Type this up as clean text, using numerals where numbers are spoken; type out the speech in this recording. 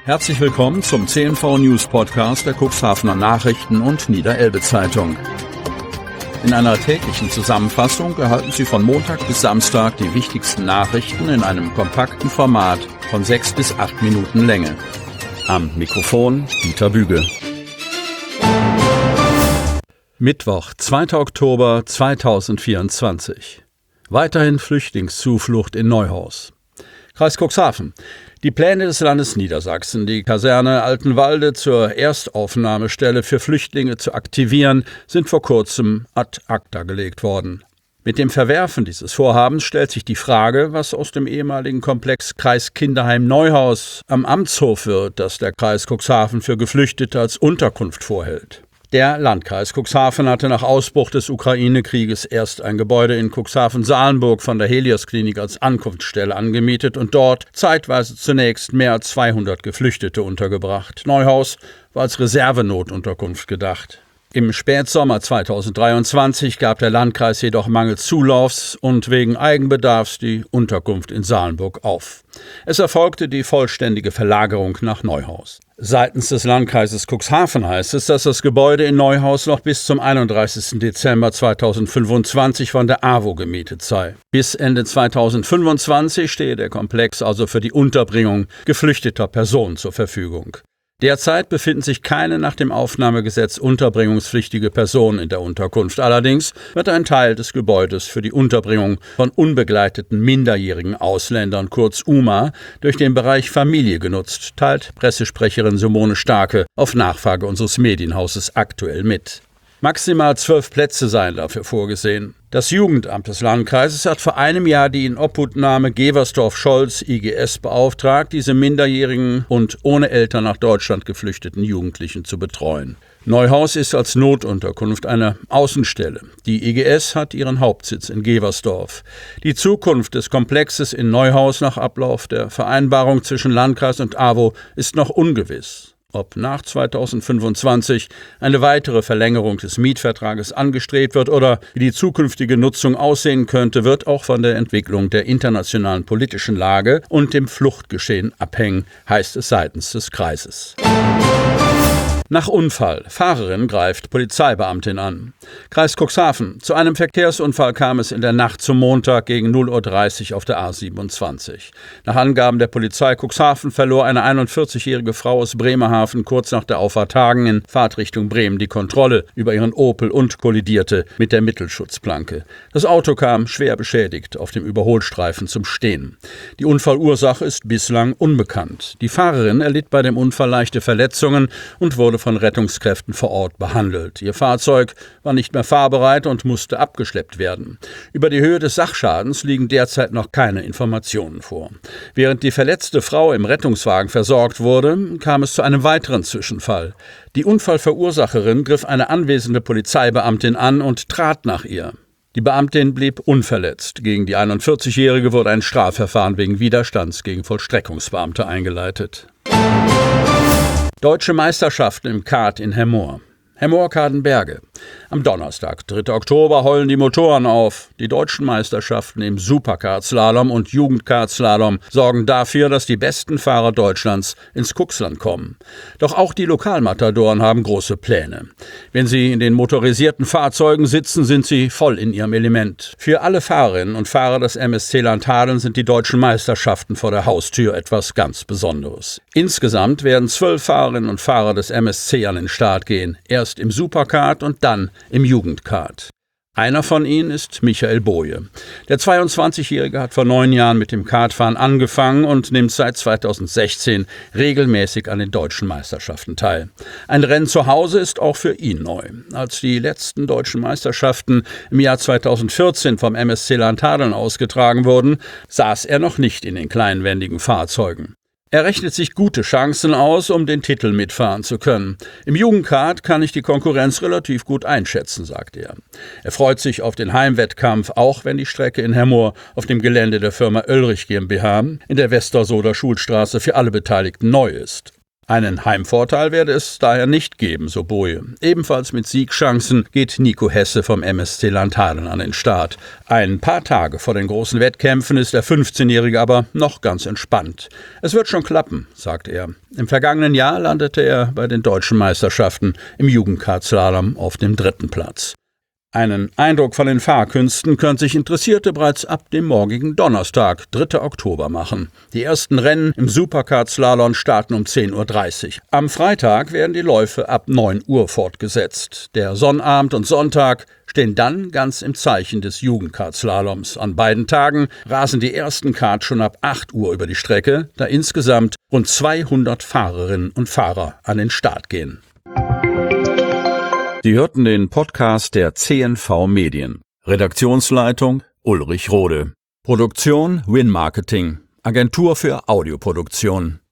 Herzlich willkommen zum CNV News Podcast der Cuxhavener Nachrichten und Niederelbe Zeitung. In einer täglichen Zusammenfassung erhalten Sie von Montag bis Samstag die wichtigsten Nachrichten in einem kompakten Format von 6 bis 8 Minuten Länge. Am Mikrofon Dieter Büge. Mittwoch, 2. Oktober 2024. Weiterhin Flüchtlingszuflucht in Neuhaus. Kreis Cuxhaven. Die Pläne des Landes Niedersachsen, die Kaserne Altenwalde zur Erstaufnahmestelle für Flüchtlinge zu aktivieren, sind vor kurzem ad acta gelegt worden. Mit dem Verwerfen dieses Vorhabens stellt sich die Frage, was aus dem ehemaligen Komplex Kreis Kinderheim Neuhaus am Amtshof wird, das der Kreis Cuxhaven für Geflüchtete als Unterkunft vorhält. Der Landkreis Cuxhaven hatte nach Ausbruch des Ukraine-Krieges erst ein Gebäude in Cuxhaven-Salenburg von der Helios-Klinik als Ankunftsstelle angemietet und dort zeitweise zunächst mehr als 200 Geflüchtete untergebracht. Neuhaus war als Reservenotunterkunft gedacht. Im Spätsommer 2023 gab der Landkreis jedoch mangels Zulaufs und wegen Eigenbedarfs die Unterkunft in Salenburg auf. Es erfolgte die vollständige Verlagerung nach Neuhaus. Seitens des Landkreises Cuxhaven heißt es, dass das Gebäude in Neuhaus noch bis zum 31. Dezember 2025 von der AWO gemietet sei. Bis Ende 2025 stehe der Komplex also für die Unterbringung geflüchteter Personen zur Verfügung. Derzeit befinden sich keine nach dem Aufnahmegesetz unterbringungspflichtige Personen in der Unterkunft. Allerdings wird ein Teil des Gebäudes für die Unterbringung von unbegleiteten minderjährigen Ausländern, kurz UMA, durch den Bereich Familie genutzt, teilt Pressesprecherin Simone Starke auf Nachfrage unseres Medienhauses aktuell mit. Maximal 12 Plätze seien dafür vorgesehen. Das Jugendamt des Landkreises hat vor einem Jahr die Inobhutnahme Geversdorf-Scholz IGS beauftragt, diese minderjährigen und ohne Eltern nach Deutschland geflüchteten Jugendlichen zu betreuen. Neuhaus ist als Notunterkunft eine Außenstelle. Die IGS hat ihren Hauptsitz in Geversdorf. Die Zukunft des Komplexes in Neuhaus nach Ablauf der Vereinbarung zwischen Landkreis und AWO ist noch ungewiss. Ob nach 2025 eine weitere Verlängerung des Mietvertrages angestrebt wird oder wie die zukünftige Nutzung aussehen könnte, wird auch von der Entwicklung der internationalen politischen Lage und dem Fluchtgeschehen abhängen, heißt es seitens des Kreises. Nach Unfall. Fahrerin greift Polizeibeamtin an. Kreis Cuxhaven. Zu einem Verkehrsunfall kam es in der Nacht zum Montag gegen 0:30 Uhr auf der A27. Nach Angaben der Polizei Cuxhaven verlor eine 41-jährige Frau aus Bremerhaven kurz nach der Auffahrt Hagen in Fahrtrichtung Bremen die Kontrolle über ihren Opel und kollidierte mit der Mittelschutzplanke. Das Auto kam schwer beschädigt auf dem Überholstreifen zum Stehen. Die Unfallursache ist bislang unbekannt. Die Fahrerin erlitt bei dem Unfall leichte Verletzungen und wurde von Rettungskräften vor Ort behandelt. Ihr Fahrzeug war nicht mehr fahrbereit und musste abgeschleppt werden. Über die Höhe des Sachschadens liegen derzeit noch keine Informationen vor. Während die verletzte Frau im Rettungswagen versorgt wurde, kam es zu einem weiteren Zwischenfall. Die Unfallverursacherin griff eine anwesende Polizeibeamtin an und trat nach ihr. Die Beamtin blieb unverletzt. Gegen die 41-Jährige wurde ein Strafverfahren wegen Widerstands gegen Vollstreckungsbeamte eingeleitet. Deutsche Meisterschaften im Kart in Hemmoor. Hemmoor-Kadenberge. Am Donnerstag, 3. Oktober, heulen die Motoren auf. Die deutschen Meisterschaften im Superkart-Slalom und Jugendkart-Slalom sorgen dafür, dass die besten Fahrer Deutschlands ins Cuxland kommen. Doch auch die Lokalmatadoren haben große Pläne. Wenn sie in den motorisierten Fahrzeugen sitzen, sind sie voll in ihrem Element. Für alle Fahrerinnen und Fahrer des MSC Landhadeln sind die deutschen Meisterschaften vor der Haustür etwas ganz Besonderes. Insgesamt werden 12 Fahrerinnen und Fahrer des MSC an den Start gehen. Erst im Superkart und dann im Jugendkart. Einer von ihnen ist Michael Boje. Der 22-Jährige hat vor 9 Jahren mit dem Kartfahren angefangen und nimmt seit 2016 regelmäßig an den deutschen Meisterschaften teil. Ein Rennen zu Hause ist auch für ihn neu. Als die letzten deutschen Meisterschaften im Jahr 2014 vom MSC Landhadeln ausgetragen wurden, saß er noch nicht in den kleinwendigen Fahrzeugen. Er rechnet sich gute Chancen aus, um den Titel mitfahren zu können. Im Jugendkart kann ich die Konkurrenz relativ gut einschätzen, sagt er. Er freut sich auf den Heimwettkampf, auch wenn die Strecke in Hemmoor auf dem Gelände der Firma Oelrich GmbH in der Westersoder Schulstraße für alle Beteiligten neu ist. Einen Heimvorteil werde es daher nicht geben, so Boje. Ebenfalls mit Siegchancen geht Nico Hesse vom MSC Lanthanen an den Start. Ein paar Tage vor den großen Wettkämpfen ist der 15-Jährige aber noch ganz entspannt. Es wird schon klappen, sagt er. Im vergangenen Jahr landete er bei den deutschen Meisterschaften im Jugendkartslalom auf dem 3. Platz. Einen Eindruck von den Fahrkünsten können sich Interessierte bereits ab dem morgigen Donnerstag, 3. Oktober, machen. Die ersten Rennen im Superkart-Slalom starten um 10:30 Uhr. Am Freitag werden die Läufe ab 9 Uhr fortgesetzt. Der Sonnabend und Sonntag stehen dann ganz im Zeichen des Jugendkart-Slaloms. An beiden Tagen rasen die ersten Karts schon ab 8 Uhr über die Strecke, da insgesamt rund 200 Fahrerinnen und Fahrer an den Start gehen. Sie hörten den Podcast der CNV Medien. Redaktionsleitung Ulrich Rode. Produktion Win Marketing, Agentur für Audioproduktion.